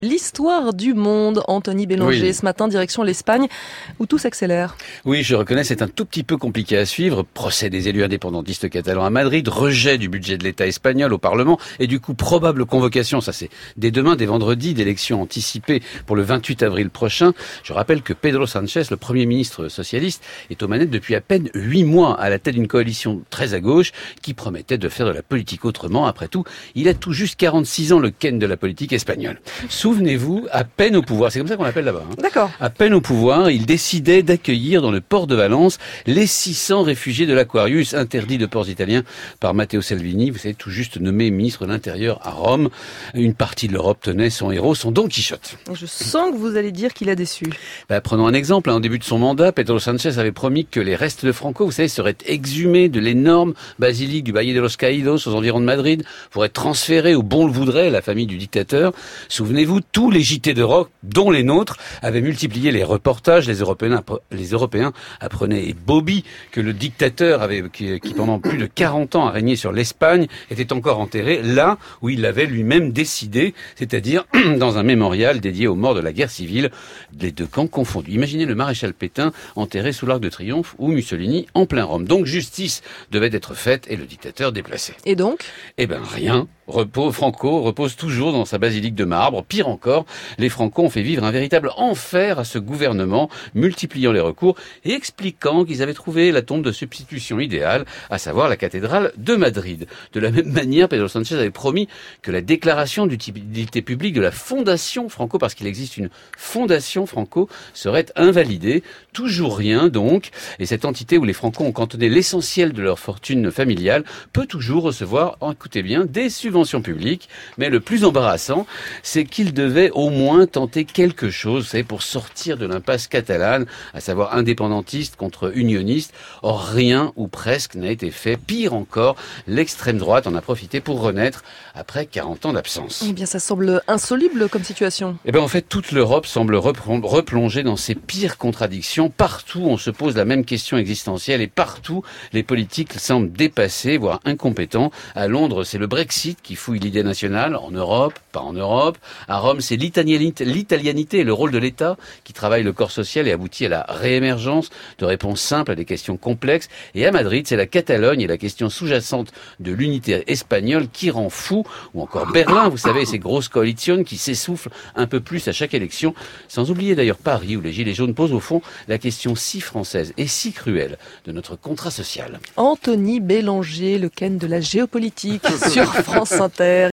L'histoire du monde, Anthony Bélanger, Oui. ce matin, direction l'Espagne, où tout s'accélère. Oui, je reconnais, c'est un tout petit peu compliqué à suivre. Procès des élus indépendantistes catalans à Madrid, rejet du budget de l'État espagnol au Parlement et du coup probable convocation, ça c'est dès demain, dès vendredi, d'élections anticipées pour le 28 avril prochain. Je rappelle que Pedro Sánchez, le Premier ministre socialiste, est aux manettes depuis à peine 8 mois à la tête d'une coalition très à gauche qui promettait de faire de la politique autrement. Après tout, il a tout juste 46 ans, le Ken de la politique espagnole. Souvenez-vous, à peine au pouvoir, c'est comme ça qu'on l'appelle là-bas. D'accord. À peine au pouvoir, il décidait d'accueillir dans le port de Valence les 600 réfugiés de l'Aquarius, interdits de ports italiens par Matteo Salvini, vous savez, tout juste nommé ministre de l'Intérieur à Rome. Une partie de l'Europe tenait son héros, son Don Quichotte. Je sens que vous allez dire qu'il a déçu. Prenons un exemple. En début de son mandat, Pedro Sánchez avait promis que les restes de Franco, vous savez, seraient exhumés de l'énorme basilique du Valle de los Caídos aux environs de Madrid pour être transférés où bon le voudrait la famille du dictateur. Souvenez-vous, tous les JT d'Europe, dont les nôtres, avaient multiplié les reportages. Les Européens apprenaient, et Bobby, que le dictateur qui pendant plus de 40 ans a régné sur l'Espagne, était encore enterré là où il l'avait lui-même décidé, c'est-à-dire dans un mémorial dédié aux morts de la guerre civile, les deux camps confondus. Imaginez le maréchal Pétain enterré sous l'Arc de Triomphe ou Mussolini en plein Rome. Donc justice devait être faite et le dictateur déplacé. Et donc ? Rien. Franco repose toujours dans sa basilique de marbre. Pire encore, les Franco ont fait vivre un véritable enfer à ce gouvernement, multipliant les recours et expliquant qu'ils avaient trouvé la tombe de substitution idéale, à savoir la cathédrale de Madrid. De la même manière, Pedro Sánchez avait promis que la déclaration d'utilité publique de la Fondation Franco, parce qu'il existe une Fondation Franco, serait invalidée. Toujours rien donc. Et cette entité où les Franco ont cantonné l'essentiel de leur fortune familiale peut toujours recevoir, écoutez bien, des subventions publiques, mais le plus embarrassant, c'est qu'il devait au moins tenter quelque chose, vous savez, pour sortir de l'impasse catalane, à savoir indépendantiste contre unioniste. Or, rien ou presque n'a été fait. Pire encore, l'extrême droite en a profité pour renaître après 40 ans d'absence. Eh bien, ça semble insoluble comme situation. En fait, toute l'Europe semble replonger dans ses pires contradictions. Partout, on se pose la même question existentielle et partout, les politiques semblent dépassés, voire incompétents. À Londres, c'est le Brexit qui fouille l'idée nationale, en Europe, pas en Europe. À Rome, c'est l'italianité et le rôle de l'État qui travaille le corps social et aboutit à la réémergence de réponses simples à des questions complexes. Et à Madrid, c'est la Catalogne et la question sous-jacente de l'unité espagnole qui rend fou. Ou encore Berlin, vous savez, ces grosses coalitions qui s'essoufflent un peu plus à chaque élection. Sans oublier d'ailleurs Paris, où les Gilets jaunes posent au fond la question si française et si cruelle de notre contrat social. Anthony Bélanger, le Ken de la géopolitique sur France Inter.